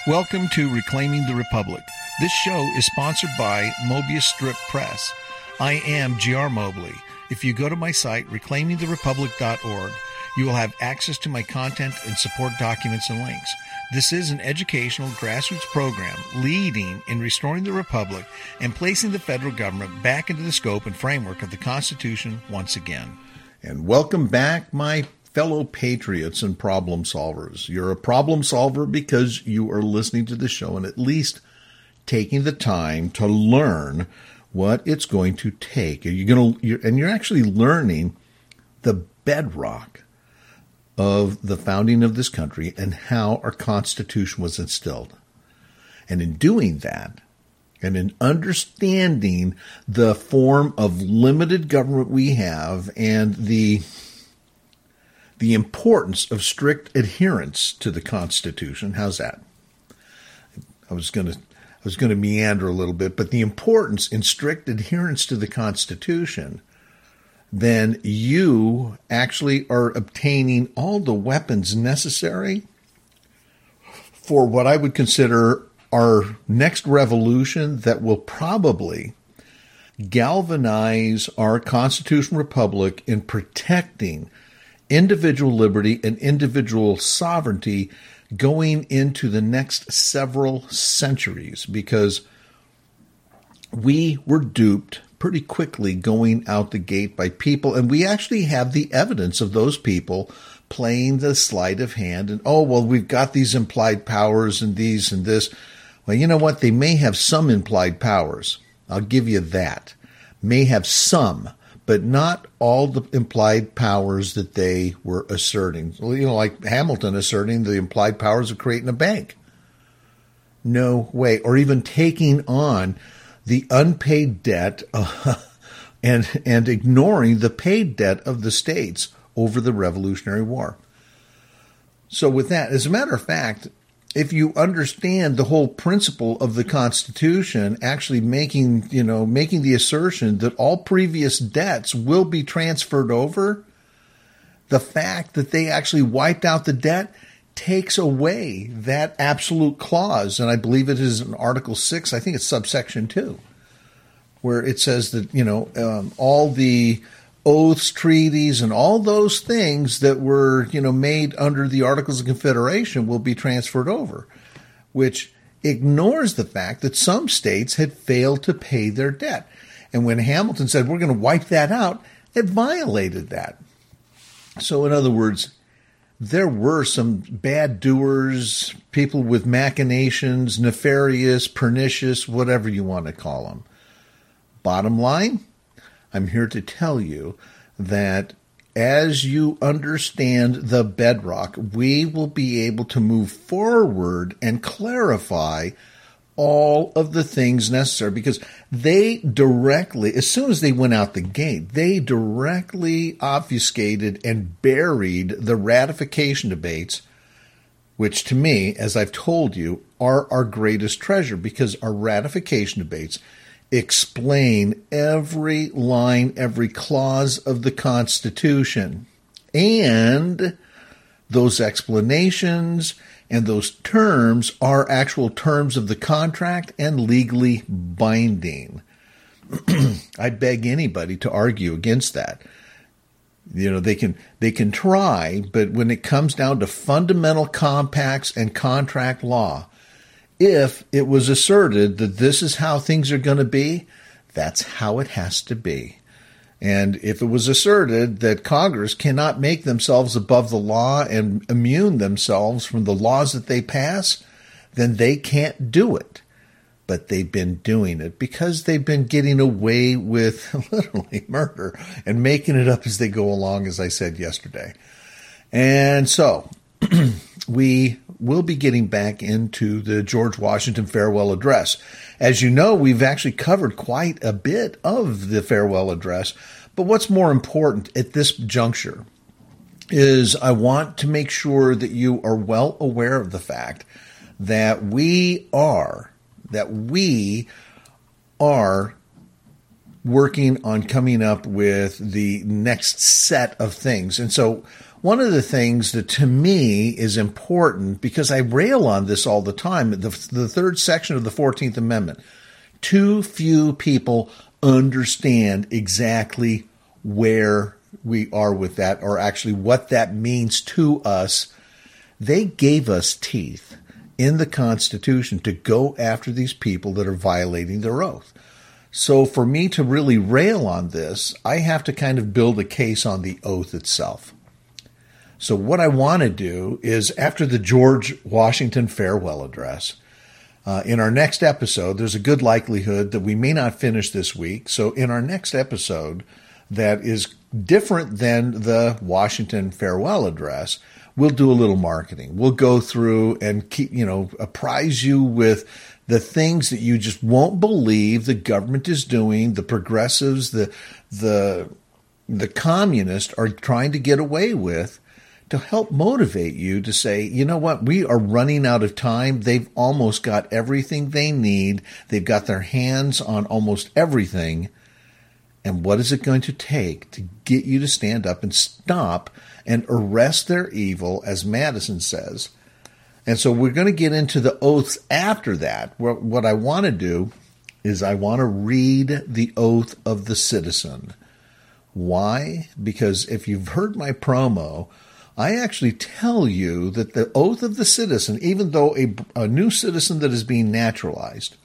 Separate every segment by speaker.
Speaker 1: Welcome to Reclaiming the Republic. This show is sponsored by Mobius Strip Press. I am G.R. Mobley. If you go to my site, reclaimingtherepublic.org, you will have access to my content and support documents and links. This is an educational grassroots program leading in restoring the Republic and placing the federal government back into the scope and framework of the Constitution once again. And welcome back, my fellow patriots and problem solvers. You're a problem solver because you are listening to the show and at least taking the time to learn what it's going to take. You're actually learning the bedrock of the founding of this country and how our Constitution was instilled. And in doing that, and in understanding the form of limited government we have and the importance of strict adherence to the Constitution, how's that? I was going to meander a little bit, but the importance in strict adherence to the Constitution, then you actually are obtaining all the weapons necessary for what I would consider our next revolution that will probably galvanize our constitutional republic in protecting individual liberty and individual sovereignty going into the next several centuries, because we were duped pretty quickly going out the gate by people, and we actually have the evidence of those people playing the sleight of hand and, oh, well, we've got these implied powers and these and this. Well, you know what? They may have some implied powers. I'll give you that. May have some, but not all the implied powers that they were asserting. Like Hamilton asserting the implied powers of creating a bank. No way. Or even taking on the unpaid debt and ignoring the paid debt of the states over the Revolutionary War. So with that, as a matter of fact, if you understand the whole principle of the Constitution, actually making the assertion that all previous debts will be transferred over, the fact that they actually wiped out the debt takes away that absolute clause. And I believe it is in Article 6, I think it's subsection 2, where it says that, all the oaths, treaties, and all those things that were, made under the Articles of Confederation will be transferred over, which ignores the fact that some states had failed to pay their debt. And when Hamilton said, we're going to wipe that out, it violated that. So in other words, there were some bad doers, people with machinations, nefarious, pernicious, whatever you want to call them. Bottom line, I'm here to tell you that as you understand the bedrock, we will be able to move forward and clarify all of the things necessary, because they directly, as soon as they went out the gate, they directly obfuscated and buried the ratification debates, which to me, as I've told you, are our greatest treasure, because our ratification debates explain every line, every clause of the Constitution. And those explanations and those terms are actual terms of the contract and legally binding. I beg anybody to argue against that. They can try, but when it comes down to fundamental compacts and contract law, if it was asserted that this is how things are going to be, that's how it has to be. And if it was asserted that Congress cannot make themselves above the law and immune themselves from the laws that they pass, then they can't do it. But they've been doing it because they've been getting away with literally murder and making it up as they go along, as I said yesterday. And so we will be getting back into the George Washington farewell address. As you know, we've actually covered quite a bit of the farewell address, but what's more important at this juncture is I want to make sure that you are well aware of the fact that we are working on coming up with the next set of things. And so one of the things that to me is important, because I rail on this all the time, the third section of the 14th Amendment, too few people understand exactly where we are with that, or actually what that means to us. They gave us teeth in the Constitution to go after these people that are violating their oath. So for me to really rail on this, I have to kind of build a case on the oath itself. So what I want to do is, after the George Washington farewell address, in our next episode, there's a good likelihood that we may not finish this week. So in our next episode, that is different than the Washington farewell address, we'll do a little marketing. We'll go through and keep, apprise you with the things that you just won't believe the government is doing, the progressives, the communists are trying to get away with, to help motivate you to say, you know what, we are running out of time. They've almost got everything they need. They've got their hands on almost everything. And what is it going to take to get you to stand up and stop and arrest their evil, as Madison says? And so we're going to get into the oaths after that. What I want to do is I want to read the oath of the citizen. Why? Because if you've heard my promo, I actually tell you that the oath of the citizen, even though a new citizen that is being naturalized,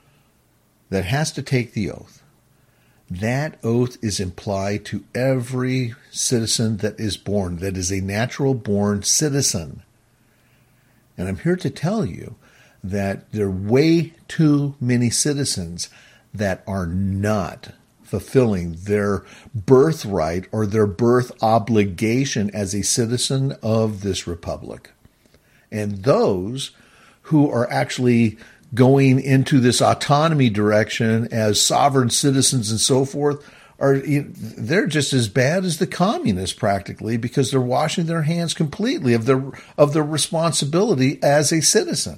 Speaker 1: that has to take the oath, that oath is implied to every citizen that is born, that is a natural born citizen. And I'm here to tell you that there are way too many citizens that are not fulfilling their birthright or their birth obligation as a citizen of this republic. And those who are actually going into this autonomy direction as sovereign citizens and so forth, they're just as bad as the communists practically, because they're washing their hands completely of their responsibility as a citizen.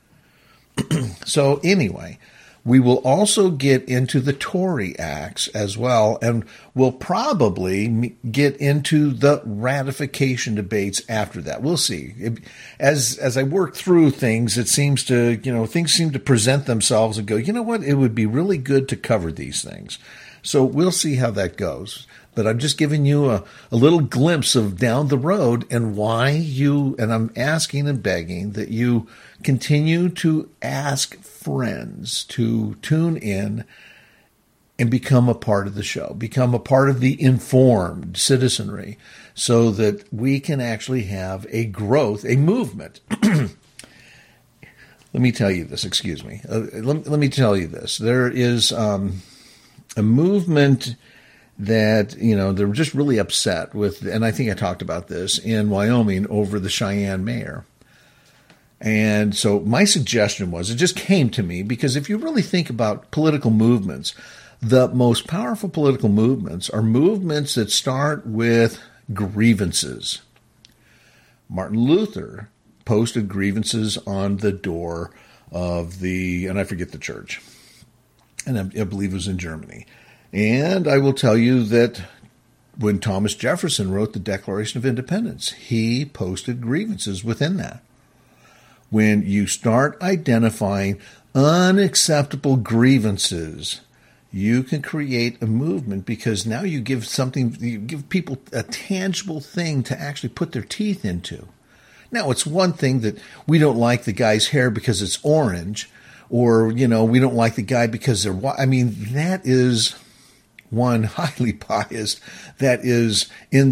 Speaker 1: So anyway, we will also get into the Tory Acts as well, and we'll probably get into the ratification debates after that. We'll see. As I work through things, it seems to, things seem to present themselves and go, you know what, it would be really good to cover these things. So we'll see how that goes. But I'm just giving you a little glimpse of down the road and why and I'm asking and begging that you continue to ask friends to tune in and become a part of the show, become a part of the informed citizenry, so that we can actually have a growth, a movement. Let me tell you this, excuse me. Let me tell you this. There is a movement that, they're just really upset with, and I think I talked about this, in Wyoming over the Cheyenne mayor. And so my suggestion was, it just came to me, because if you really think about political movements, the most powerful political movements are movements that start with grievances. Martin Luther posted grievances on the door of and I forget the church, and I believe it was in Germany. And I will tell you that when Thomas Jefferson wrote the Declaration of Independence, he posted grievances within that. When you start identifying unacceptable grievances, you can create a movement, because now you give people a tangible thing to actually put their teeth into. Now, it's one thing that we don't like the guy's hair because it's orange, or, we don't like the guy because they're white. I mean, that is one highly biased, that is in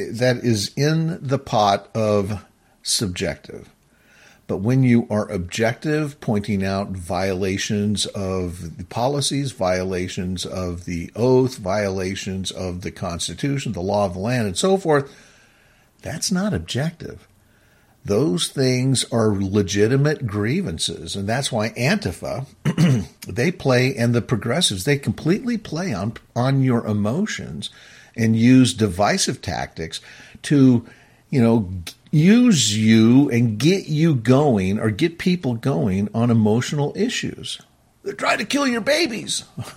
Speaker 1: the pot of subjective. But when you are objective, pointing out violations of the policies, violations of the oath, violations of the Constitution, the law of the land, and so forth, that's not objective. Those things are legitimate grievances. And that's why Antifa, they play, and the progressives, they completely play on your emotions and use divisive tactics to, use you and get you going, or get people going on emotional issues. They're trying to kill your babies.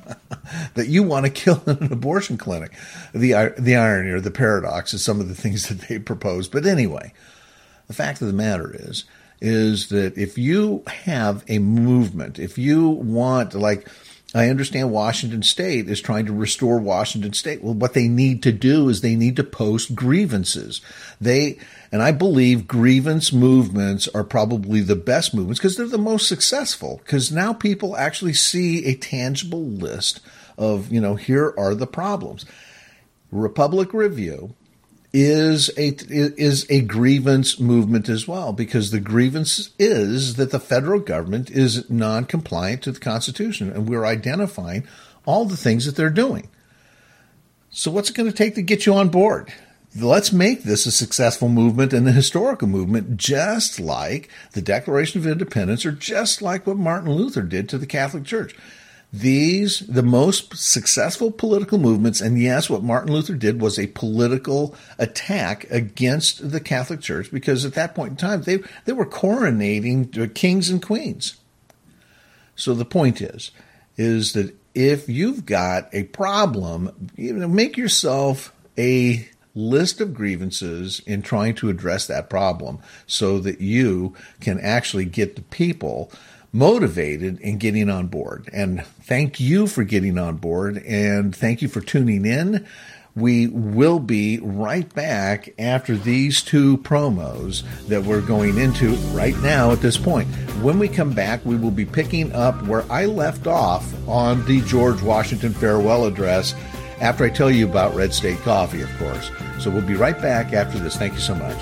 Speaker 1: that you want to kill in an abortion clinic. The irony or the paradox is some of the things that they propose. But anyway, the fact of the matter is that if you have a movement, if you want, like, I understand Washington State is trying to restore Washington State. Well, what they need to do is they need to post grievances. And I believe grievance movements are probably the best movements because they're the most successful, because now people actually see a tangible list of, here are the problems. Republic Review is a grievance movement as well, because the grievance is that the federal government is non-compliant to the Constitution, and we're identifying all the things that they're doing. So what's it going to take to get you on board? Let's make this a successful movement and a historical movement, just like the Declaration of Independence, or just like what Martin Luther did to the Catholic Church. The most successful political movements, and yes, what Martin Luther did was a political attack against the Catholic Church, because at that point in time, they were coronating kings and queens. So the point is that if you've got a problem, make yourself a list of grievances in trying to address that problem so that you can actually get the people motivated in getting on board. And thank you for getting on board, and thank you for tuning in. We will be right back after these two promos that we're going into right now at this point. When we come back, we will be picking up where I left off on the George Washington farewell address, after I tell you about Red State Coffee, of course. So we'll be right back after this. Thank you so much.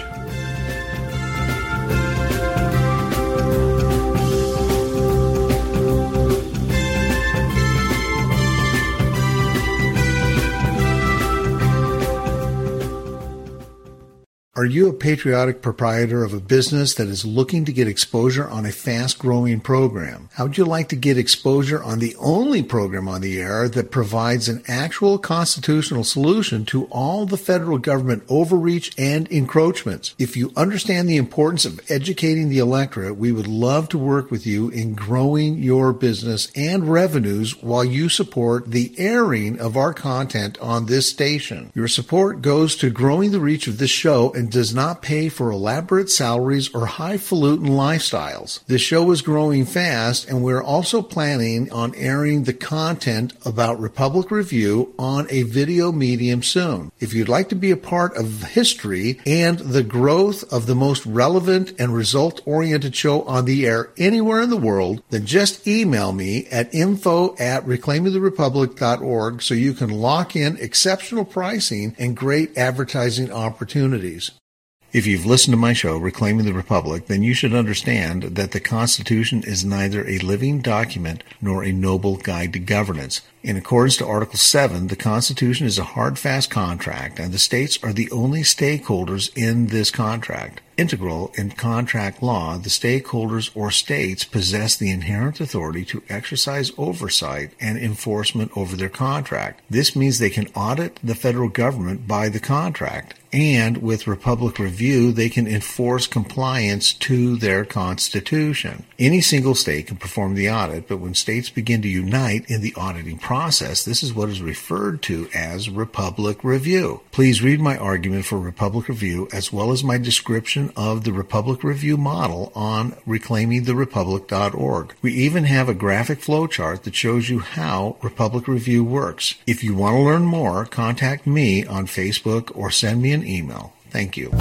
Speaker 1: Are you a patriotic proprietor of a business that is looking to get exposure on a fast-growing program? How would you like to get exposure on the only program on the air that provides an actual constitutional solution to all the federal government overreach and encroachments? If you understand the importance of educating the electorate, we would love to work with you in growing your business and revenues while you support the airing of our content on this station. Your support goes to growing the reach of this show and does not pay for elaborate salaries or highfalutin lifestyles. This show is growing fast, and we're also planning on airing the content about Republic Review on a video medium soon. If you'd like to be a part of history and the growth of the most relevant and result-oriented show on the air anywhere in the world, then just email me at info@reclaimingtherepublic.org so you can lock in exceptional pricing and great advertising opportunities. If you've listened to my show, Reclaiming the Republic, then you should understand that the Constitution is neither a living document nor a noble guide to governance. In accordance to Article 7, the Constitution is a hard, fast contract, and the states are the only stakeholders in this contract. Integral in contract law, the stakeholders or states possess the inherent authority to exercise oversight and enforcement over their contract. This means they can audit the federal government by the contract, and with Republic Review, they can enforce compliance to their Constitution. Any single state can perform the audit, but when states begin to unite in the auditing process, this is what is referred to as Republic Review. Please read my argument for Republic Review as well as my description of the Republic Review model on reclaimingtherepublic.org. We even have a graphic flowchart that shows you how Republic Review works. If you want to learn more, contact me on Facebook or send me an email. Thank you.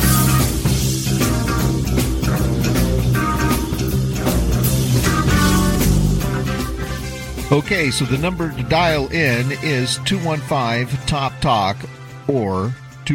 Speaker 1: Okay, so the number to dial in is 215-TOP-TALK or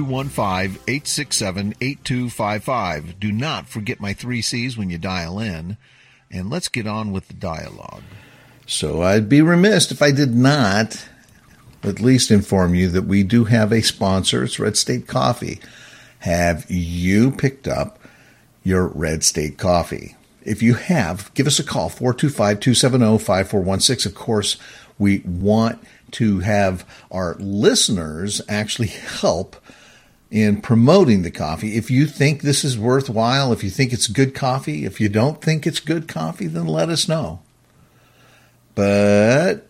Speaker 1: 215-867-8255. Do not forget my 3 C's when you dial in, and let's get on with the dialogue. So I'd be remiss if I did not at least inform you that we do have a sponsor. It's Red State Coffee. Have you picked up your Red State Coffee? If you have, give us a call, 425-270-5416. Of course, we want to have our listeners actually help in promoting the coffee. If you think this is worthwhile, if you think it's good coffee, if you don't think it's good coffee, then let us know. But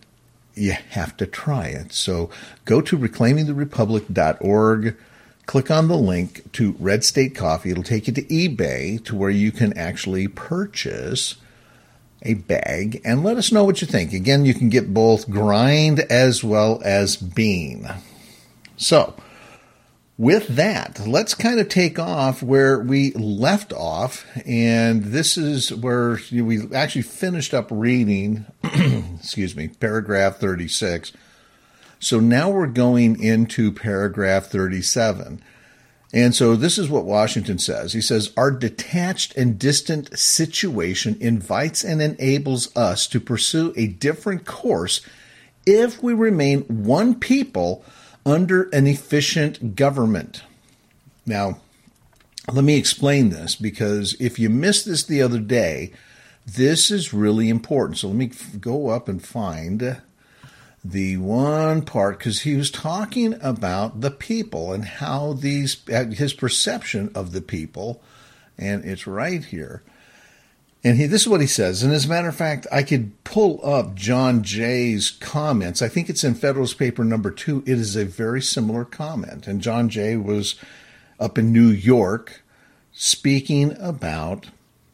Speaker 1: you have to try it. So go to reclaimingtherepublic.org, click on the link to Red State Coffee. It'll take you to eBay to where you can actually purchase a bag, and let us know what you think. Again, you can get both grind as well as bean. So with that, let's kind of take off where we left off, and this is where we actually finished up reading, paragraph 36. So now we're going into paragraph 37. And so this is what Washington says. He says, our detached and distant situation invites and enables us to pursue a different course if we remain one people under an efficient government. Now, let me explain this, because if you missed this the other day, this is really important. So let me go up and find the one part, because he was talking about the people and how his perception of the people, and it's right here. And this is what he says. And as a matter of fact, I could pull up John Jay's comments. I think it's in Federalist Paper number 2. It is a very similar comment. And John Jay was up in New York speaking about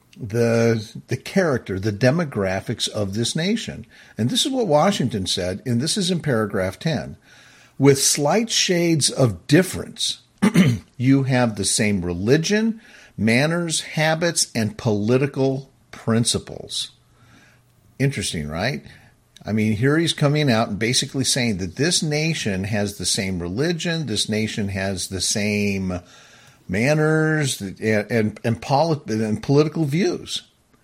Speaker 1: the character, the demographics of this nation. And this is what Washington said, and this is in paragraph 10. With slight shades of difference, you have the same religion, manners, habits, and political principles. Interesting, right? I mean, here he's coming out and basically saying that this nation has the same religion, this nation has the same manners and political views.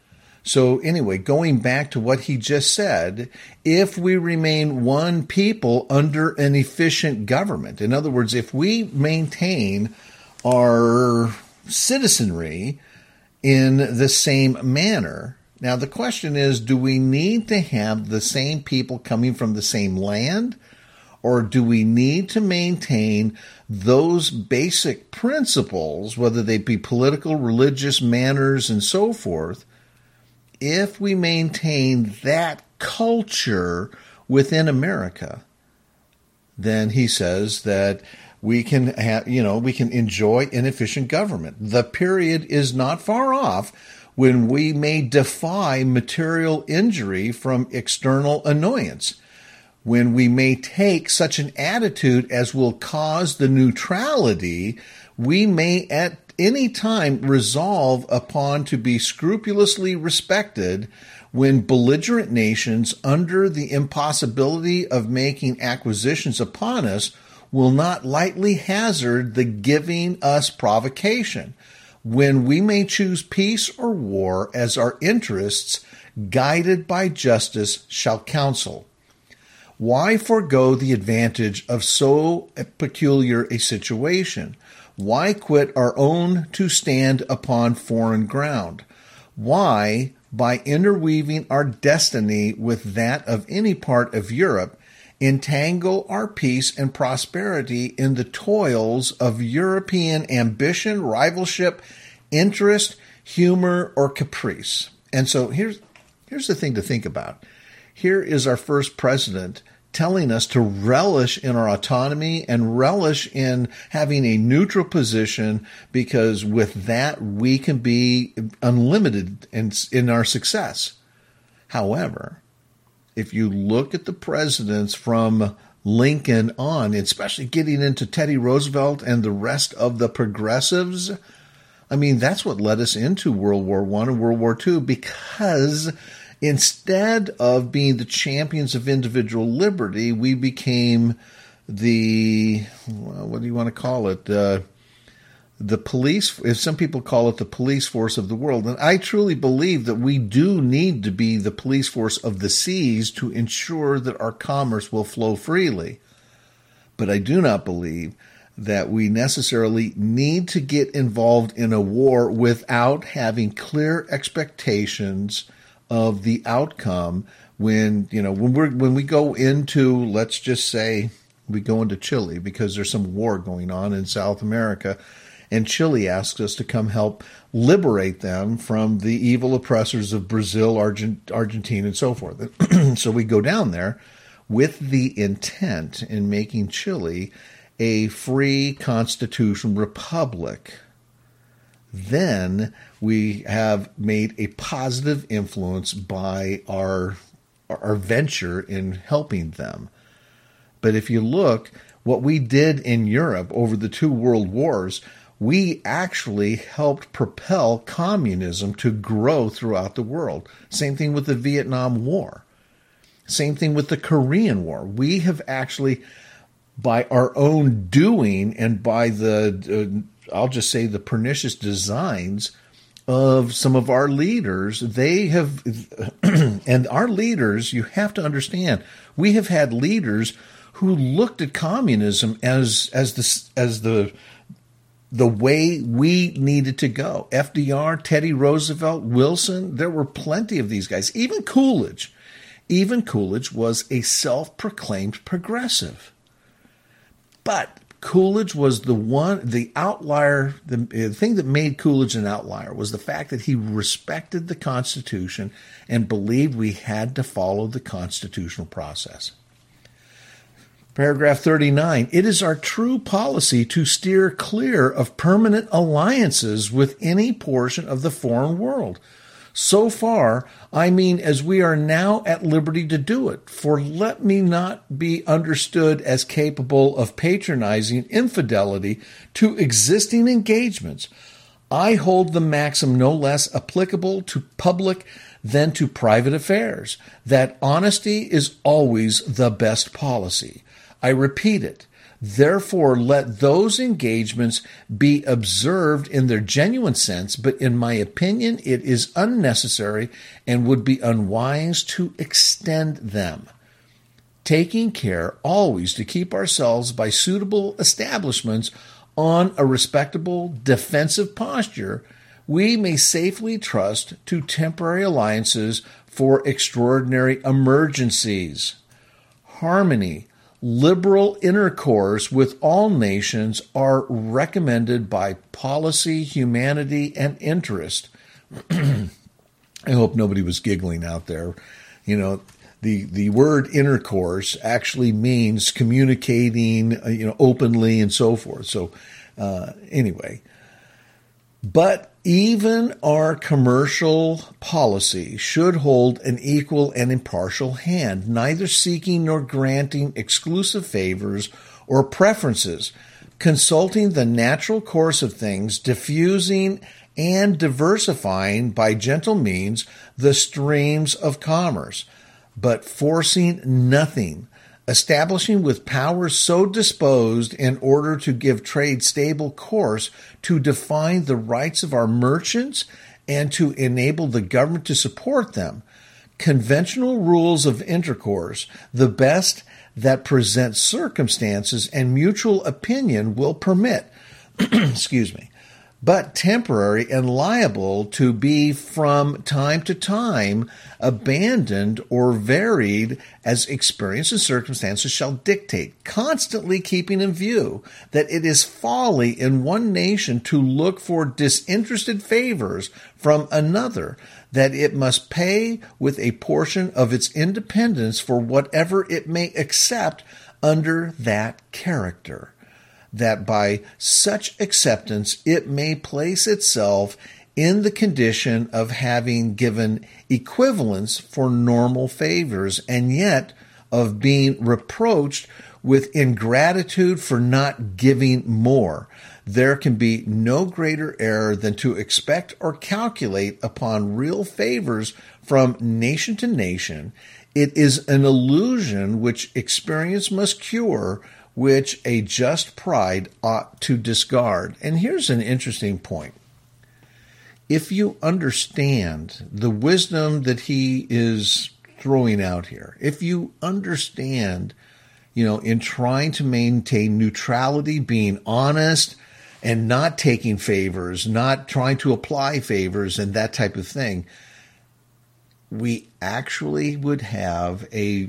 Speaker 1: So anyway, going back to what he just said, if we remain one people under an efficient government, in other words, if we maintain our citizenry in the same manner. Now, the question is, do we need to have the same people coming from the same land? Or do we need to maintain those basic principles, whether they be political, religious, manners, and so forth, if we maintain that culture within America? Then he says that we can enjoy an efficient government. The period is not far off when we may defy material injury from external annoyance, when we may take such an attitude as will cause the neutrality we may at any time resolve upon to be scrupulously respected, when belligerent nations, under the impossibility of making acquisitions upon us, will not lightly hazard the giving us provocation, when we may choose peace or war as our interests, guided by justice, shall counsel. Why forego the advantage of so peculiar a situation? Why quit our own to stand upon foreign ground? Why, by interweaving our destiny with that of any part of Europe, entangle our peace and prosperity in the toils of European ambition, rivalship, interest, humor, or caprice? And so here's the thing to think about. Here is our first president telling us to relish in our autonomy and relish in having a neutral position, because with that we can be unlimited in our success. However, if you look at the presidents from Lincoln on, especially getting into Teddy Roosevelt and the rest of the progressives, I mean, that's what led us into World War I and World War II, because instead of being the champions of individual liberty, we became what do you want to call it? The police, if some people call it the police force of the world. And I truly believe that we do need to be the police force of the seas to ensure that our commerce will flow freely. But I do not believe that we necessarily need to get involved in a war without having clear expectations of the outcome. When we go into, let's just say we go into Chile because there's some war going on in South America, and Chile asks us to come help liberate them from the evil oppressors of Brazil, Argentina, and so forth. So we go down there. with the intent in making Chile a free constitutional republic, then we have made a positive influence by our venture in helping them. But if you look, what we did in Europe over the 2 world wars, we actually helped propel communism to grow throughout the world. Same thing with the Vietnam War. Same thing with the Korean War. We have actually, by our own doing and by the, I'll just say, the pernicious designs of some of our leaders, they have, and our leaders, you have to understand, we have had leaders who looked at communism as the way we needed to go. FDR, Teddy Roosevelt, Wilson, there were plenty of these guys. Even Coolidge. Even Coolidge was a self-proclaimed progressive. But Coolidge was the outlier. The thing that made Coolidge an outlier was the fact that he respected the Constitution and believed we had to follow the constitutional process. Paragraph 39, it is our true policy to steer clear of permanent alliances with any portion of the foreign world. So far, I mean as we are now at liberty to do it, for let me not be understood as capable of patronizing infidelity to existing engagements. I hold the maxim no less applicable to public than to private affairs, that honesty is always the best policy. I repeat it. Therefore, let those engagements be observed in their genuine sense, but in my opinion, it is unnecessary and would be unwise to extend them. Taking care always to keep ourselves by suitable establishments on a respectable defensive posture, we may safely trust to temporary alliances for extraordinary emergencies. Harmony, liberal intercourse with all nations are recommended by policy, humanity, and interest. I hope nobody was giggling out there. You know, the word intercourse actually means communicating, openly and so forth. So anyway, but even our commercial policy should hold an equal and impartial hand, neither seeking nor granting exclusive favors or preferences, consulting the natural course of things, diffusing and diversifying by gentle means the streams of commerce, but forcing nothing, establishing with powers so disposed in order to give trade stable course to define the rights of our merchants and to enable the government to support them. Conventional rules of intercourse, the best that present circumstances and mutual opinion will permit, excuse me, but temporary and liable to be from time to time abandoned or varied as experience and circumstances shall dictate, constantly keeping in view that it is folly in one nation to look for disinterested favors from another, that it must pay with a portion of its independence for whatever it may accept under that character, that by such acceptance it may place itself in the condition of having given equivalence for normal favors, and yet of being reproached with ingratitude for not giving more. There can be no greater error than to expect or calculate upon real favors from nation to nation. It is an illusion which experience must cure, which a just pride ought to discard. And here's an interesting point. If you understand the wisdom that he is throwing out here, if you understand, in trying to maintain neutrality, being honest and not taking favors, not trying to apply favors and that type of thing, we actually would have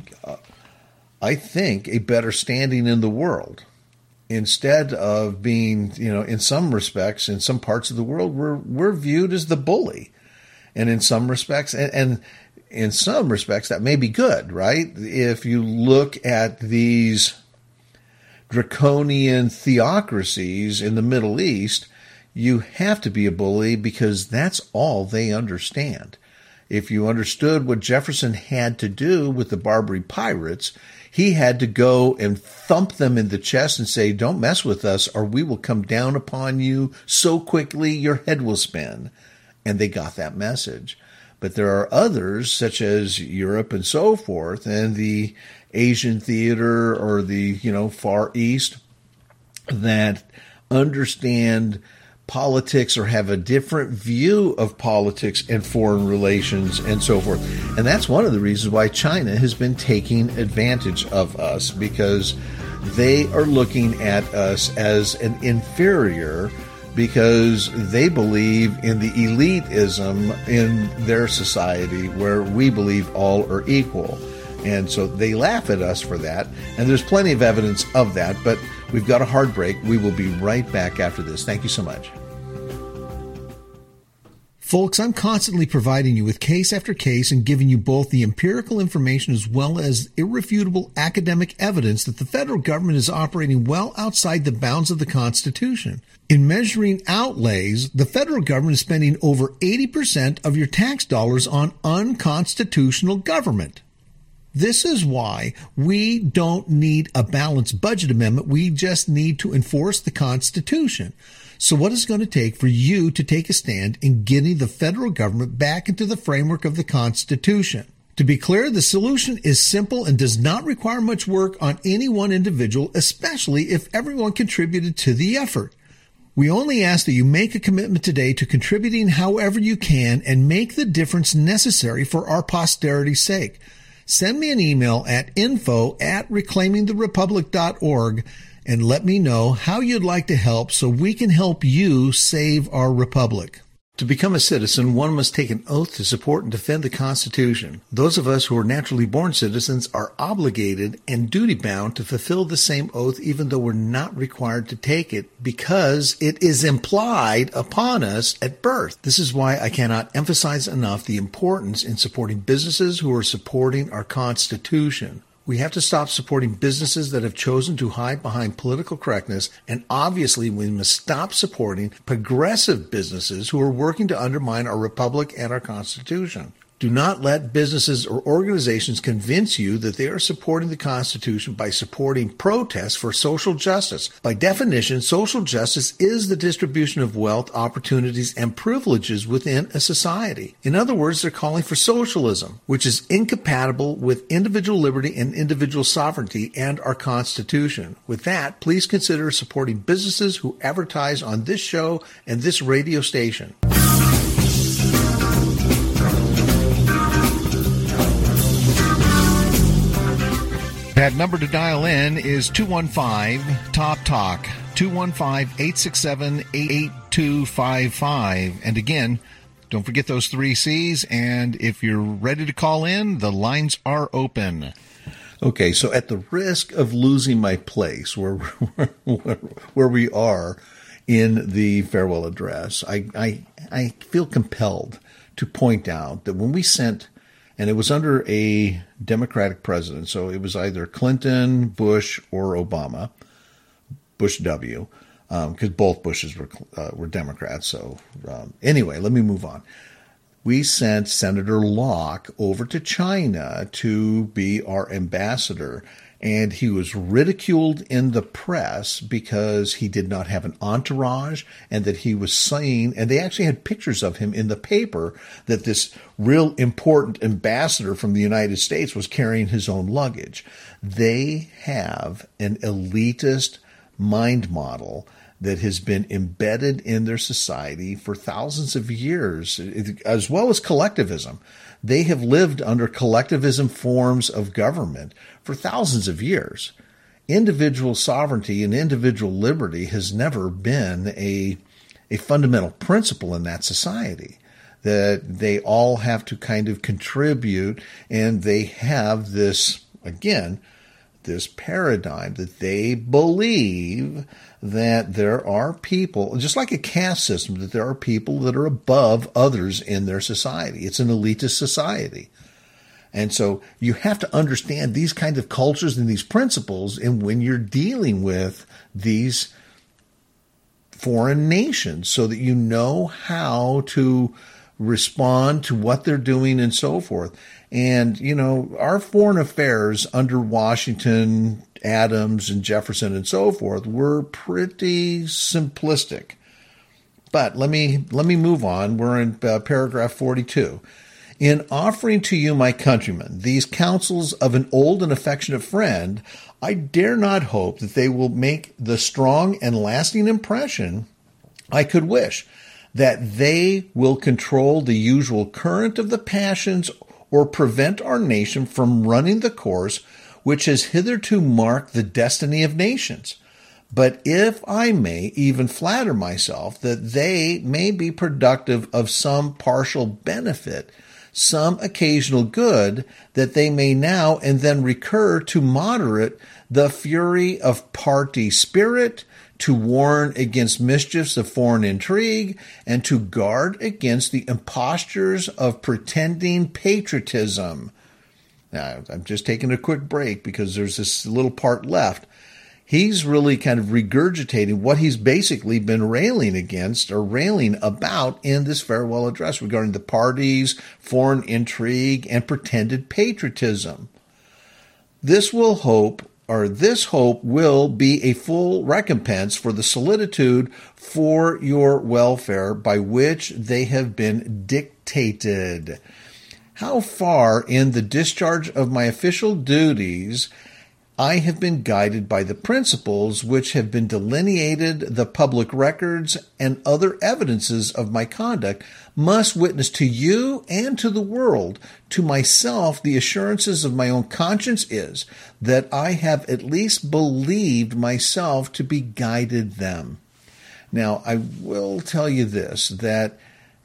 Speaker 1: I think, a better standing in the world. Instead of being, in some respects, in some parts of the world, we're viewed as the bully. And in some respects, and in some respects, that may be good, right? If you look at these draconian theocracies in the Middle East, you have to be a bully because that's all they understand. If you understood what Jefferson had to do with the Barbary pirates, he had to go and thump them in the chest and say, don't mess with us or we will come down upon you so quickly your head will spin. And they got that message. But there are others, such as Europe and so forth, and the Asian theater or the, Far East, that understand politics or have a different view of politics and foreign relations and so forth. And that's one of the reasons why China has been taking advantage of us, because they are looking at us as an inferior because they believe in the elitism in their society where we believe all are equal. And so they laugh at us for that. And there's plenty of evidence of that, but we've got a hard break. We will be right back after this. Thank you so much. Folks, I'm constantly providing you with case after case and giving you both the empirical information as well as irrefutable academic evidence that the federal government is operating well outside the bounds of the Constitution. In measuring outlays, the federal government is spending over 80% of your tax dollars on unconstitutional government. This is why we don't need a balanced budget amendment. We just need to enforce the Constitution. So what is it going to take for you to take a stand in getting the federal government back into the framework of the Constitution? To be clear, the solution is simple and does not require much work on any one individual, especially if everyone contributed to the effort. We only ask that you make a commitment today to contributing however you can and make the difference necessary for our posterity's sake. Send me an email at info@reclaimingtherepublic.org and let me know how you'd like to help so we can help you save our republic. To become a citizen, one must take an oath to support and defend the Constitution. Those of us who are naturally born citizens are obligated and duty-bound to fulfill the same oath even though we're not required to take it because it is implied upon us at birth. This is why I cannot emphasize enough the importance in supporting businesses who are supporting our Constitution. We have to stop supporting businesses that have chosen to hide behind political correctness, and obviously we must stop supporting progressive businesses who are working to undermine our republic and our Constitution. Do not let businesses or organizations convince you that they are supporting the Constitution by supporting protests for social justice. By definition, social justice is the distribution of wealth, opportunities, and privileges within a society. In other words, they're calling for socialism, which is incompatible with individual liberty and individual sovereignty and our Constitution. With that, please consider supporting businesses who advertise on this show and this radio station. That number to dial in is 215-TOP-TALK, 215-867-8255. And again, don't forget those 3 C's. And if you're ready to call in, the lines are open. Okay, so at the risk of losing my place where we are in the farewell address, I feel compelled to point out that when we sent, and it was under a Democratic president, so it was either Clinton, Bush, or Obama, Bush W, because both Bushes were Democrats. So anyway, let me move on. We sent Senator Locke over to China to be our ambassador, and he was ridiculed in the press because he did not have an entourage and that he was saying, and they actually had pictures of him in the paper, that this real important ambassador from the United States was carrying his own luggage. They have an elitist mind model that has been embedded in their society for thousands of years, as well as collectivism. They have lived under collectivism forms of government for thousands of years. Individual sovereignty and individual liberty has never been a fundamental principle in that society, that they all have to kind of contribute, and they have this, again, this paradigm that they believe that there are people, just like a caste system, that there are people that are above others in their society. It's an elitist society. And so you have to understand these kinds of cultures and these principles, and when you're dealing with these foreign nations, so that you know how to respond to what they're doing and so forth. And, our foreign affairs under Washington, Adams, and Jefferson and so forth were pretty simplistic. But let me move on. We're in paragraph 42. In offering to you, my countrymen, these counsels of an old and affectionate friend, I dare not hope that they will make the strong and lasting impression I could wish, that they will control the usual current of the passions or prevent our nation from running the course which has hitherto marked the destiny of nations. But if I may even flatter myself that they may be productive of some partial benefit, some occasional good, that they may now and then recur to moderate the fury of party spirit, to warn against mischiefs of foreign intrigue, and to guard against the impostures of pretending patriotism. Now, I'm just taking a quick break because there's this little part left. He's really kind of regurgitating what he's basically been railing against or railing about in this farewell address regarding the parties, foreign intrigue, and pretended patriotism. This hope will be a full recompense for the solicitude for your welfare by which they have been dictated. How far in the discharge of my official duties I have been guided by the principles which have been delineated, the public records and other evidences of my conduct must witness to you and to the world. To myself, the assurances of my own conscience is that I have at least believed myself to be guided them. Now, I will tell you this, that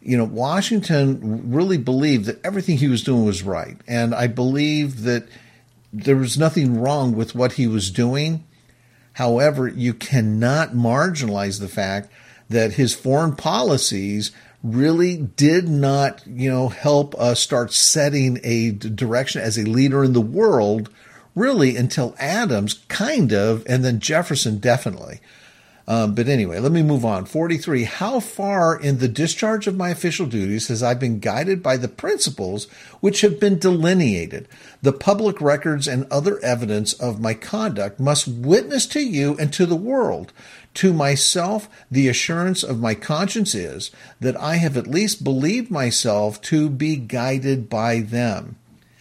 Speaker 1: Washington really believed that everything he was doing was right. And I believe that there was nothing wrong with what he was doing. However, you cannot marginalize the fact that his foreign policies really did not, help us start setting a direction as a leader in the world, really until Adams, kind of, and then Jefferson, definitely. But anyway, let me move on. 43. How far in the discharge of my official duties has I been guided by the principles which have been delineated? The public records and other evidence of my conduct must witness to you and to the world. To myself, the assurance of my conscience is that I have at least believed myself to be guided by them.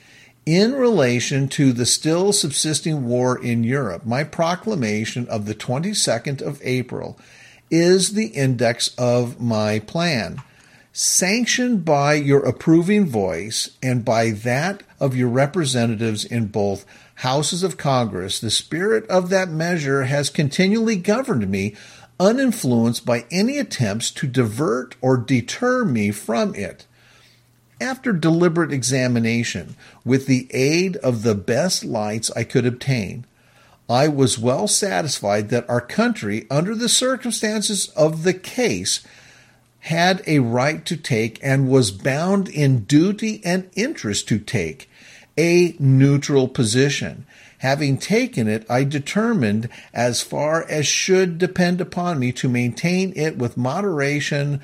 Speaker 1: In relation to the still subsisting war in Europe, my proclamation of the 22nd of April is the index of my plan. Sanctioned by your approving voice and by that of your representatives in both houses of Congress, the spirit of that measure has continually governed me, uninfluenced by any attempts to divert or deter me from it. After deliberate examination, with the aid of the best lights I could obtain, I was well satisfied that our country, under the circumstances of the case, had a right to take and was bound in duty and interest to take a neutral position. Having taken it, I determined, as far as should depend upon me, to maintain it with moderation,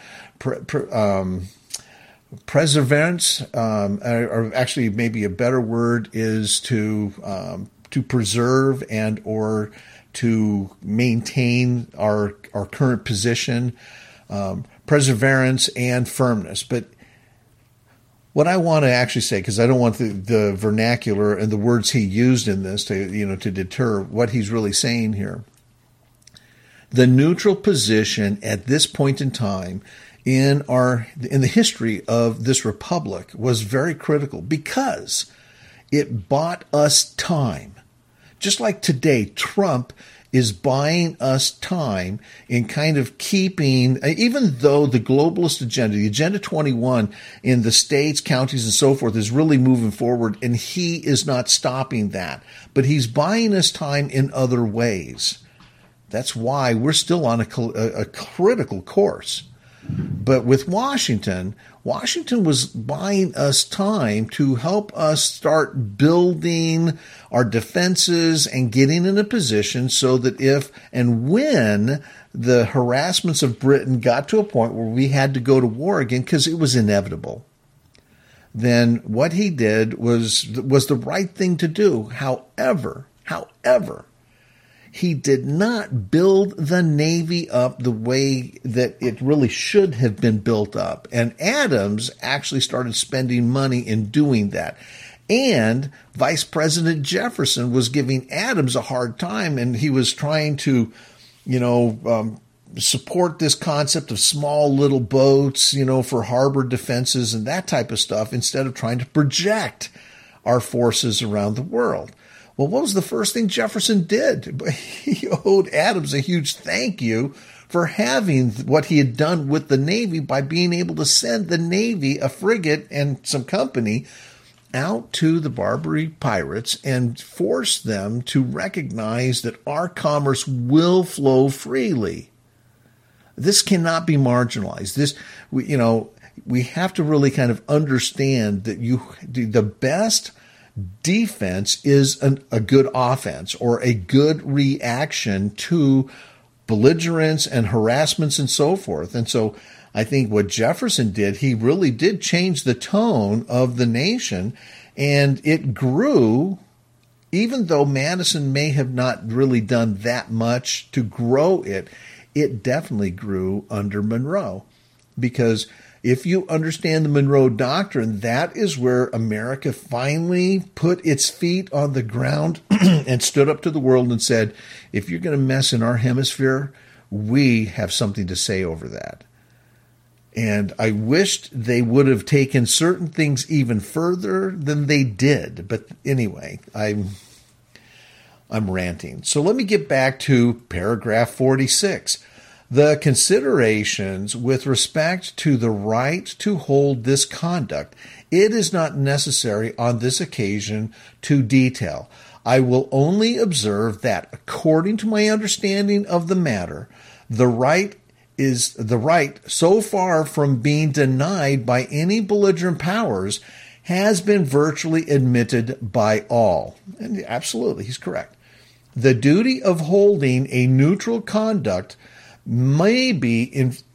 Speaker 1: perseverance, or actually maybe a better word is to preserve and or to maintain our current position, perseverance and firmness. But what I want to actually say, because I don't want the vernacular and the words he used in this to deter what he's really saying here. The neutral position at this point in time in the history of this republic was very critical because it bought us time. Just like today, Trump is buying us time in kind of keeping, even though the globalist agenda, the Agenda 21 in the states, counties, and so forth is really moving forward, and he is not stopping that. But he's buying us time in other ways. That's why we're still on a critical course. But with Washington was buying us time to help us start building our defenses and getting in a position so that if and when the harassments of Britain got to a point where we had to go to war again, because it was inevitable, then what he did was the right thing to do. However, he did not build the Navy up the way that it really should have been built up. And Adams actually started spending money in doing that. And Vice President Jefferson was giving Adams a hard time, and he was trying to, support this concept of small little boats, for harbor defenses and that type of stuff, instead of trying to project our forces around the world. Well, what was the first thing Jefferson did? He owed Adams a huge thank you for having what he had done with the Navy by being able to send the Navy, a frigate and some company, out to the Barbary pirates and force them to recognize that our commerce will flow freely. This cannot be marginalized. We have to really kind of understand that the best defense is a good offense, or a good reaction to belligerence and harassments and so forth. And so I think what Jefferson did, he really did change the tone of the nation, and it grew, even though Madison may have not really done that much to grow it. It definitely grew under Monroe, because if you understand the Monroe Doctrine, that is where America finally put its feet on the ground and stood up to the world and said, if you're going to mess in our hemisphere, we have something to say over that. And I wished they would have taken certain things even further than they did. But anyway, I'm ranting. So let me get back to paragraph 46. The considerations with respect to the right to hold this conduct, it is not necessary on this occasion to detail. I will only observe that, according to my understanding of the matter, the right so far from being denied by any belligerent powers has been virtually admitted by all. And absolutely, he's correct. The duty of holding a neutral conduct may be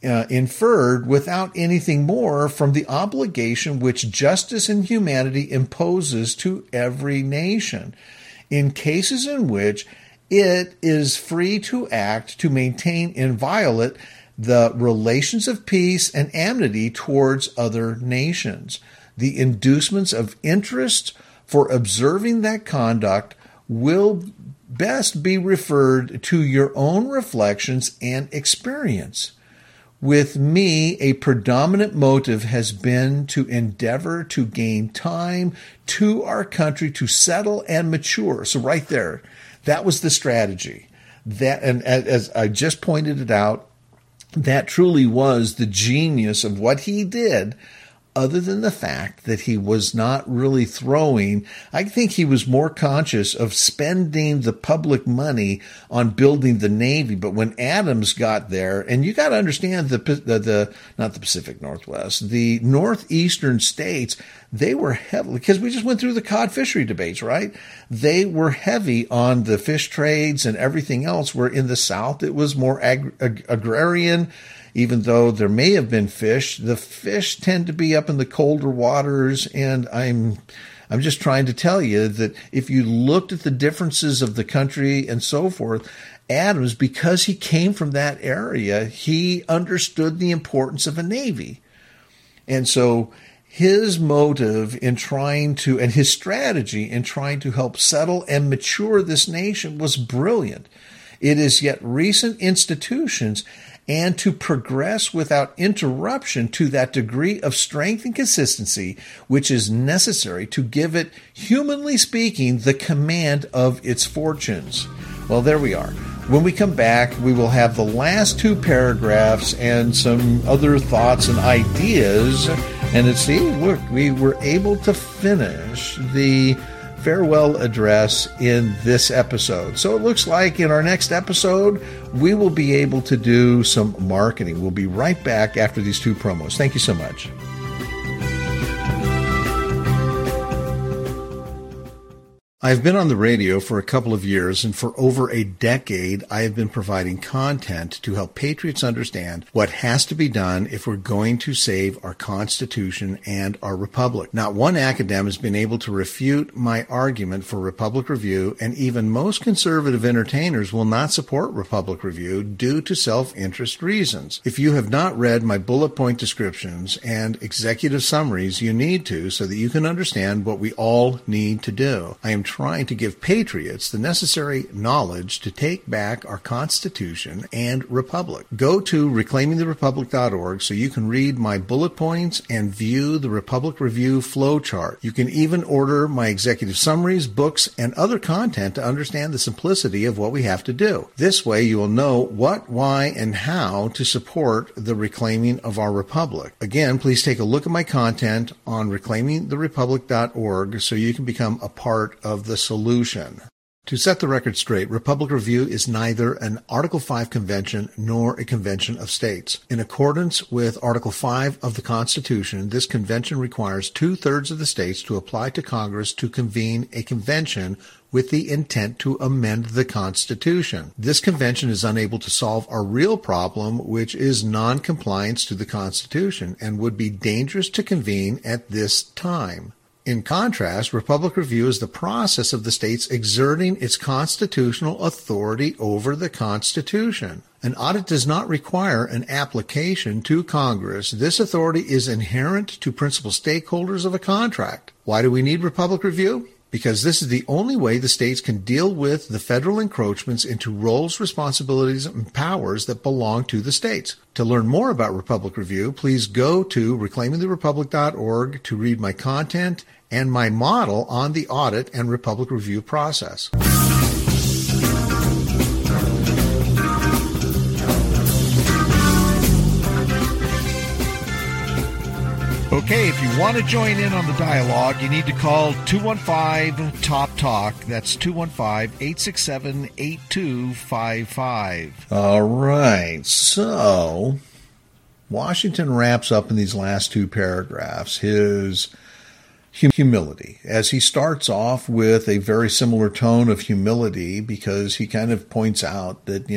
Speaker 1: inferred without anything more from the obligation which justice and humanity imposes to every nation, in cases in which it is free to act to maintain inviolate the relations of peace and amity towards other nations. The inducements of interest for observing that conduct will best be referred to your own reflections and experience. With me, a predominant motive has been to endeavor to gain time to our country to settle and mature. So right there, that was the strategy. That, and as I just pointed it out, that truly was the genius of what he did, other than the fact that he was not really throwing. I think he was more conscious of spending the public money on building the Navy. But when Adams got there, and you got to understand the not the Pacific Northwest, the northeastern states, they were heavily, because we just went through the cod fishery debates, right? They were heavy on the fish trades and everything else, where in the South it was more agrarian. Even though there may have been fish, the fish tend to be up in the colder waters. And I'm just trying to tell you that if you looked at the differences of the country and so forth, Adams, because he came from that area, he understood the importance of a navy. And so his motive in trying to, and his strategy in trying to help settle and mature this nation was brilliant. It is yet recent institutions, and to progress without interruption to that degree of strength and consistency which is necessary to give it, humanly speaking, the command of its fortunes. Well, there we are. When we come back, we will have the last two paragraphs and some other thoughts and ideas. And we were able to finish the farewell address in this episode. So it looks like in our next episode, we will be able to do some marketing. We'll be right back after these two promos. Thank you so much. I've been on the radio for a couple of years, and for over a decade, I have been providing content to help patriots understand what has to be done if we're going to save our Constitution and our Republic. Not one academic has been able to refute my argument for Republic Review, and even most conservative entertainers will not support Republic Review due to self-interest reasons. If you have not read my bullet point descriptions and executive summaries, you need to so that you can understand what we all need to do. I am trying to give patriots the necessary knowledge to take back our Constitution and Republic. Go to reclaimingtherepublic.org so you can read my bullet points and view the Republic Review flowchart. You can even order my executive summaries, books, and other content to understand the simplicity of what we have to do. This way you will know what, why, and how to support the reclaiming of our Republic. Again, please take a look at my content on reclaimingtherepublic.org so you can become a part of the solution. To set the record straight, Republic Review is neither an Article 5 convention nor a convention of states. In accordance with Article 5 of the Constitution, this convention requires 2/3 of the states to apply to Congress to convene a convention with the intent to amend the Constitution. This convention is unable to solve our real problem, which is non-compliance to the Constitution, and would be dangerous to convene at this time. In contrast, Republic Review is the process of the states exerting its constitutional authority over the Constitution. An audit does not require an application to Congress. This authority is inherent to principal stakeholders of a contract. Why do we need Republic Review? Because this is the only way the states can deal with the federal encroachments into roles, responsibilities, and powers that belong to the states. To learn more about Republic Review, please go to reclaimingtherepublic.org to read my content and my model on the audit and Republic Review process. Okay, if you want to join in on the dialogue, you need to call 215-TOP-TALK. That's 215-867-8255. All right, so Washington wraps up in these last two paragraphs his humility, as he starts off with a very similar tone of humility, because he kind of points out that,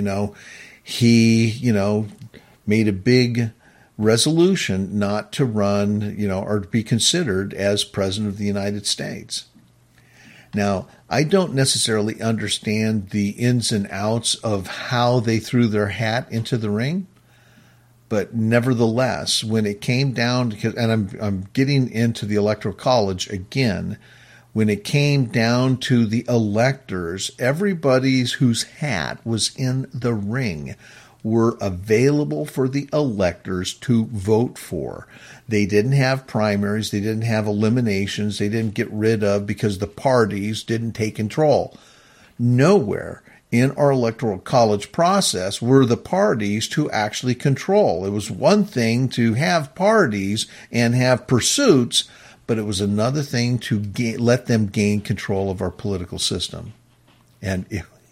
Speaker 1: he, made a big resolution not to run, or to be considered as president of the United States. Now, I don't necessarily understand the ins and outs of how they threw their hat into the ring, but nevertheless, when it came down, and I'm getting into the Electoral College again, when it came down to the electors, everybody whose hat was in the ring were available for the electors to vote for. They didn't have primaries. They didn't have eliminations. They didn't get rid of because the parties didn't take control. Nowhere in our Electoral College process were the parties to actually control. It was one thing to have parties and have pursuits, but it was another thing to let them gain control of our political system. And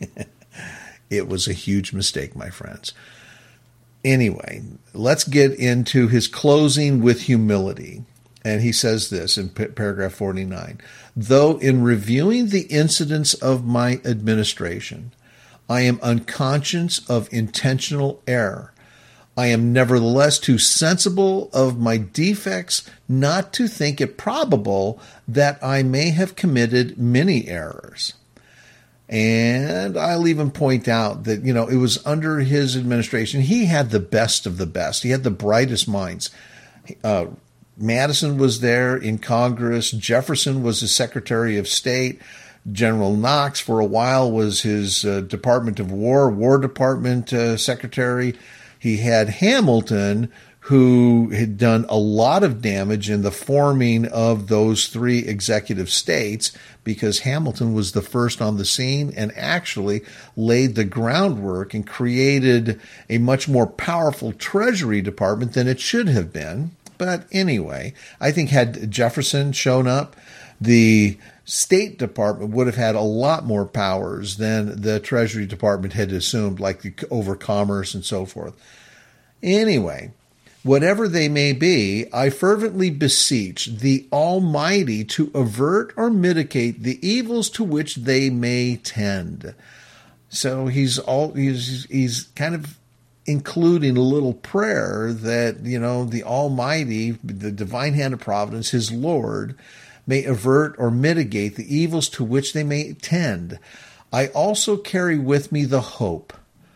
Speaker 1: it was a huge mistake, my friends. Anyway, let's get into his closing with humility. And he says this in paragraph 49. Though in reviewing the incidents of my administration, I am unconscious of intentional error, I am nevertheless too sensible of my defects not to think it probable that I may have committed many errors. And I'll even point out that, it was under his administration, he had the best of the best. He had the brightest minds. Madison was there in Congress. Jefferson was his Secretary of State. General Knox, for a while, was his Department of War Department Secretary. He had Hamilton, who had done a lot of damage in the forming of those three executive states, because Hamilton was the first on the scene and actually laid the groundwork and created a much more powerful Treasury Department than it should have been. But anyway, I think had Jefferson shown up, The State Department would have had a lot more powers than the Treasury Department had assumed, like over commerce and so forth. Anyway, whatever they may be, I fervently beseech the Almighty to avert or mitigate the evils to which they may tend. So he's kind of including a little prayer that, the Almighty, the divine hand of providence, his Lord, may avert or mitigate the evils to which they may tend. I also carry with me the hope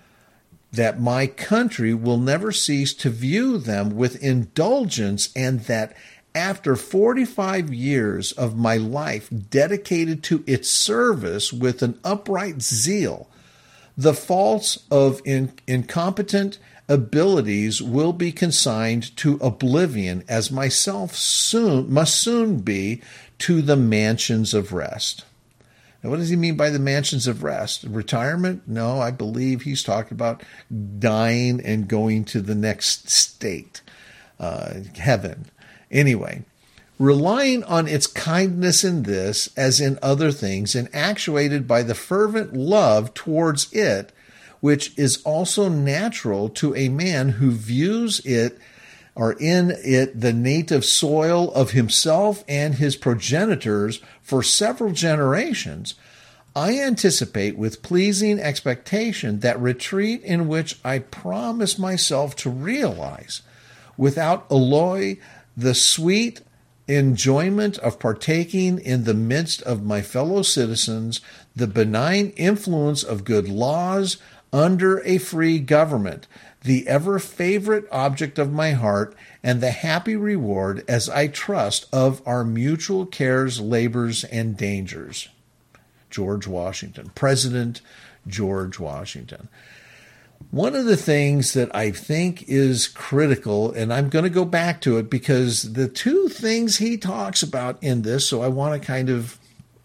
Speaker 1: that my country will never cease to view them with indulgence, and that after 45 years of my life dedicated to its service with an upright zeal, the faults of incompetent abilities will be consigned to oblivion, as myself must soon be to the mansions of rest. Now, what does he mean by the mansions of rest? Retirement? No, I believe he's talking about dying and going to the next state, heaven. Anyway, relying on its kindness in this, as in other things, and actuated by the fervent love towards it, which is also natural to a man who views it or in it the native soil of himself and his progenitors for several generations, I anticipate with pleasing expectation that retreat in which I promise myself to realize, without alloy, the sweet enjoyment of partaking in the midst of my fellow citizens the benign influence of good laws under a free government, the ever favorite object of my heart, and the happy reward, as I trust, of our mutual cares, labors, and dangers. George Washington, President George Washington. One of the things that I think is critical, and I'm going to go back to it because the two things he talks about in this, so I want to kind of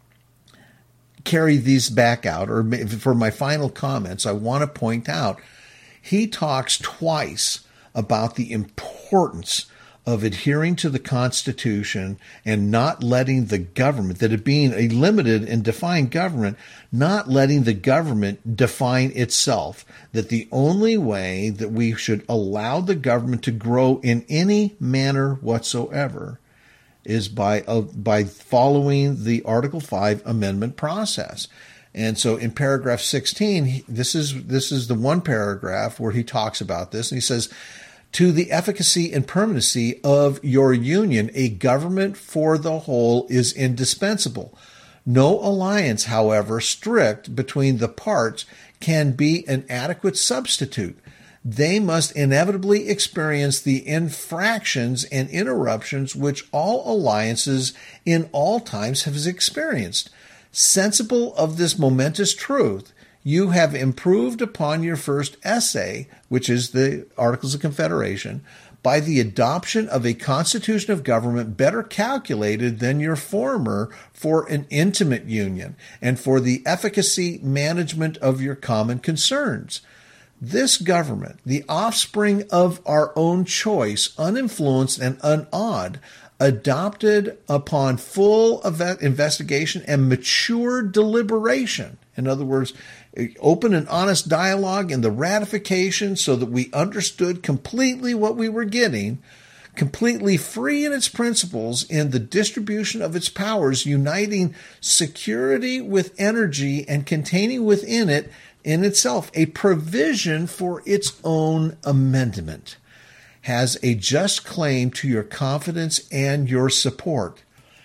Speaker 1: carry these back out, or for my final comments, I want to point out he talks twice about the importance of adhering to the Constitution and not letting the government, that it being a limited and defined government, not letting the government define itself, that the only way that we should allow the government to grow in any manner whatsoever is by following the Article 5 amendment process. And so in paragraph 16, this is the one paragraph where he talks about this, and he says, to the efficacy and permanency of your union, a government for the whole is indispensable. No alliance, however strict between the parts, can be an adequate substitute. They must inevitably experience the infractions and interruptions which all alliances in all times have experienced. Sensible of this momentous truth, you have improved upon your first essay, which is the Articles of Confederation, by the adoption of a constitution of government better calculated than your former for an intimate union and for the efficacy management of your common concerns. This government, the offspring of our own choice, uninfluenced and unawed, adopted upon full investigation and mature deliberation. In other words, open and honest dialogue and the ratification so that we understood completely what we were getting, completely free in its principles in the distribution of its powers, uniting security with energy and containing within it, in itself, a provision for its own amendment, has a just claim to your confidence and your support.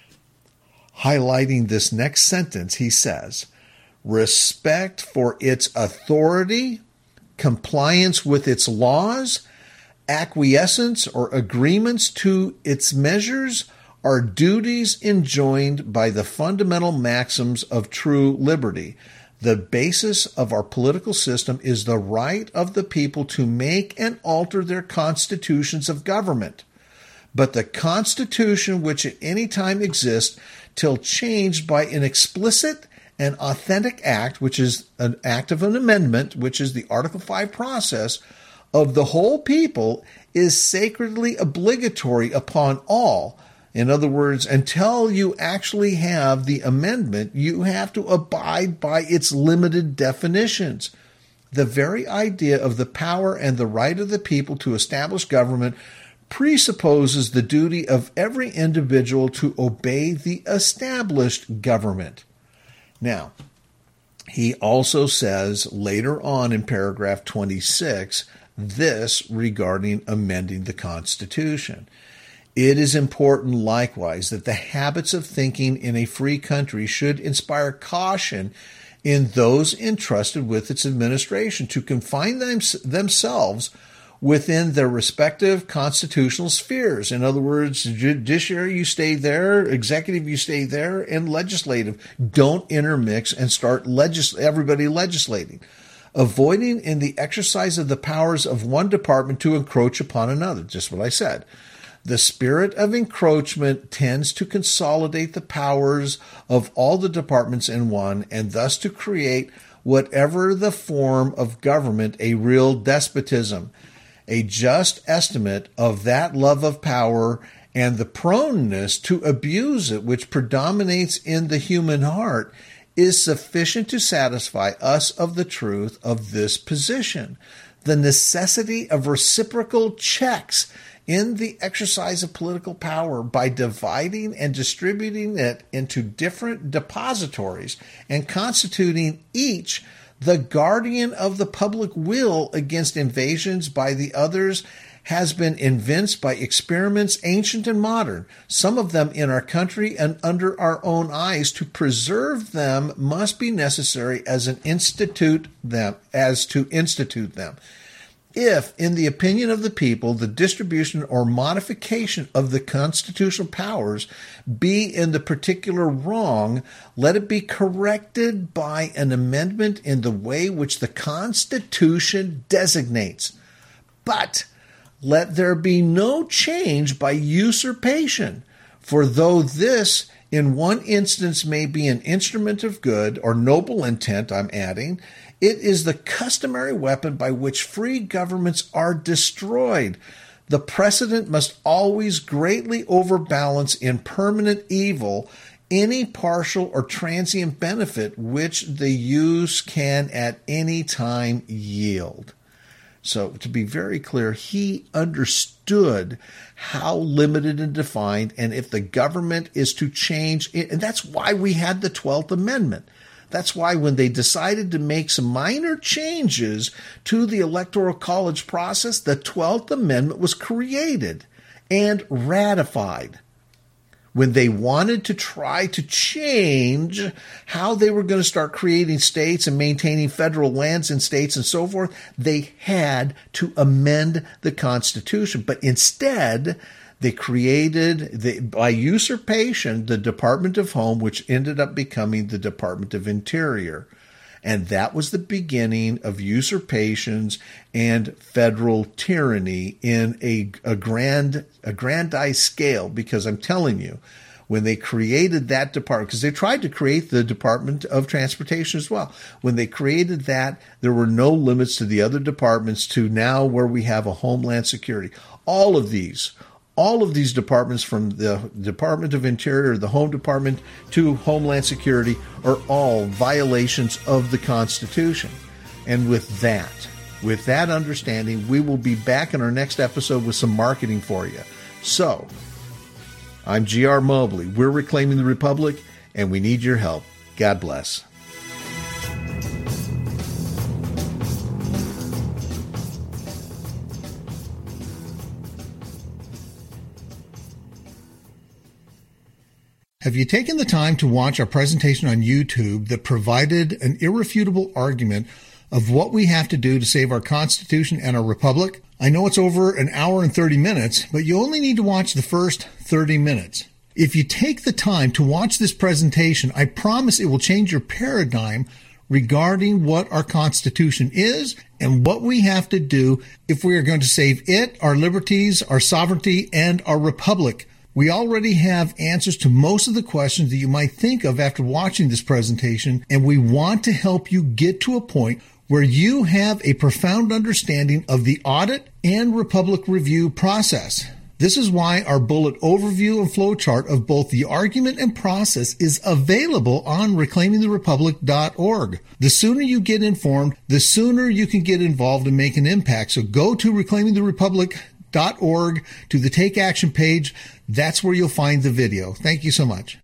Speaker 1: Highlighting this next sentence, he says, respect for its authority, compliance with its laws, acquiescence or agreements to its measures are duties enjoined by the fundamental maxims of true liberty. The basis of our political system is the right of the people to make and alter their constitutions of government. But the Constitution which at any time exists till changed by an explicit and authentic act, which is an act of an amendment, which is the Article 5 process of the whole people, is sacredly obligatory upon all, In other words, until you actually have the amendment, you have to abide by its limited definitions. The very idea of the power and the right of the people to establish government presupposes the duty of every individual to obey the established government. Now, he also says later on in paragraph 26 this regarding amending the Constitution. It is important likewise that the habits of thinking in a free country should inspire caution in those entrusted with its administration to confine themselves within their respective constitutional spheres. In other words, judiciary, you stay there, executive, you stay there, and legislative. Don't intermix and start everybody legislating. Avoiding in the exercise of the powers of one department to encroach upon another. Just what I said. The spirit of encroachment tends to consolidate the powers of all the departments in one, and thus to create whatever the form of government, a real despotism. A just estimate of that love of power and the proneness to abuse it which predominates in the human heart is sufficient to satisfy us of the truth of this position. The necessity of reciprocal checks in the exercise of political power by dividing and distributing it into different depositories and constituting each the guardian of the public will against invasions by the others has been evinced by experiments ancient and modern, some of them in our country and under our own eyes. To preserve them must be necessary as to institute them. If, in the opinion of the people, the distribution or modification of the constitutional powers be in the particular wrong, let it be corrected by an amendment in the way which the Constitution designates. But let there be no change by usurpation, for though this in one instance may be an instrument of good or noble intent, I'm adding, it is the customary weapon by which free governments are destroyed. The precedent must always greatly overbalance in permanent evil any partial or transient benefit which the use can at any time yield. So to be very clear, he understood how limited and defined, and if the government is to change, and that's why we had the 12th Amendment. That's why when they decided to make some minor changes to the Electoral College process, the 12th Amendment was created and ratified. When they wanted to try to change how they were going to start creating states and maintaining federal lands in states and so forth, they had to amend the Constitution. But instead, they created, by usurpation, the Department of Home, which ended up becoming the Department of Interior. And that was the beginning of usurpations and federal tyranny in a grandized scale. Because I'm telling you, when they created that department, because they tried to create the Department of Transportation as well. When they created that, there were no limits to the other departments to now where we have a Homeland Security. All of these departments, from the Department of Interior, the Home Department, to Homeland Security, are all violations of the Constitution. And with that understanding, we will be back in our next episode with some marketing for you. So, I'm G.R. Mobley. We're reclaiming the Republic, and we need your help. God bless. Have you taken the time to watch our presentation on YouTube that provided an irrefutable argument of what we have to do to save our Constitution and our Republic? I know it's over an hour and 30 minutes, but you only need to watch the first 30 minutes. If you take the time to watch this presentation, I promise it will change your paradigm regarding what our Constitution is and what we have to do if we are going to save it, our liberties, our sovereignty, and our Republic. We already have answers to most of the questions that you might think of after watching this presentation, and we want to help you get to a point where you have a profound understanding of the audit and Republic review process. This is why our bullet overview and flowchart of both the argument and process is available on reclaimingtherepublic.org. The sooner you get informed, the sooner you can get involved and make an impact. So go to reclaimingtherepublic.org to the Take Action page. That's where you'll find the video. Thank you so much.